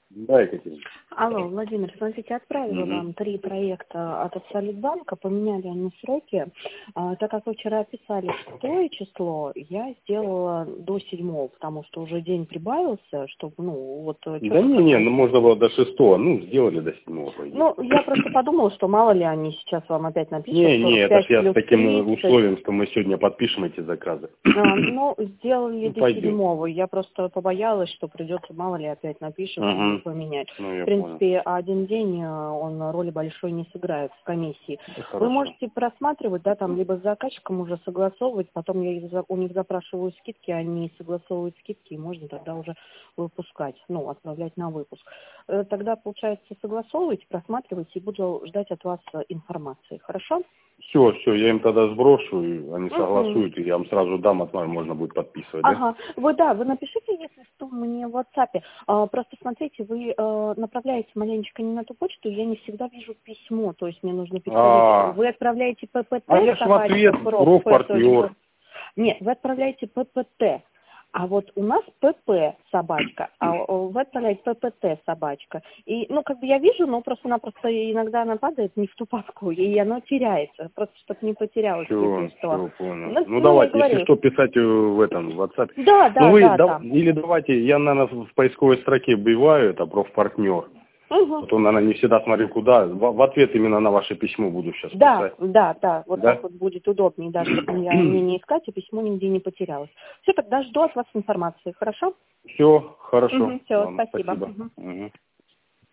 Да, Екатерина. Алло, Владимир, смотрите, отправила вам 3 проекта от Абсолютбанка, поменяли они сроки. Так как вы вчера писали 6 число, я сделала до 7, потому что уже день прибавился, чтобы, Да не, можно было до 6, сделали до 7. Я просто подумала, что мало ли они сейчас вам опять напишут. Это ж я с таким условием, что мы сегодня подпишем эти заказы. Сделали до 7. Я просто побоялась, что придется, мало ли, опять напишут и поменять. В принципе, один день он роли большой не сыграет в комиссии. Вы можете просматривать, там либо с заказчиком уже согласовывать, потом я у них запрашиваю скидки, они согласовывают скидки, и можно тогда уже выпускать, отправлять на выпуск. Тогда, получается, согласовывайте, просматривайте, и буду ждать от вас информации. Хорошо? Все, я им тогда сброшу, и они согласуют, и я вам сразу дам, можно будет подписывать, да? Вы напишите, если что, мне в WhatsApp. Просто смотрите, вы направляете маленечко не на ту почту, я не всегда вижу письмо, то есть мне нужно переходить. Вы отправляете ППТ, я ж в ответ профпартнер. Нет, вы отправляете ППТ. А вот у нас ПП собачка, а вы отправляете ППТ собачка. И, я вижу, но просто-напросто иногда она падает не в ту папку, и оно теряется, просто чтобы не потерялось. Все, понял. Давайте, если что, писать в WhatsApp. Да. Или давайте, я, наверное, в поисковой строке вбиваю, это профпартнер. Вот он, наверное, не всегда смотрю, куда. В ответ именно на ваше письмо буду сейчас писать. Да. Так вот будет удобнее, чтобы мне не искать, и письмо нигде не потерялось. Все, тогда жду от вас информации, хорошо? Все, хорошо. Все, спасибо.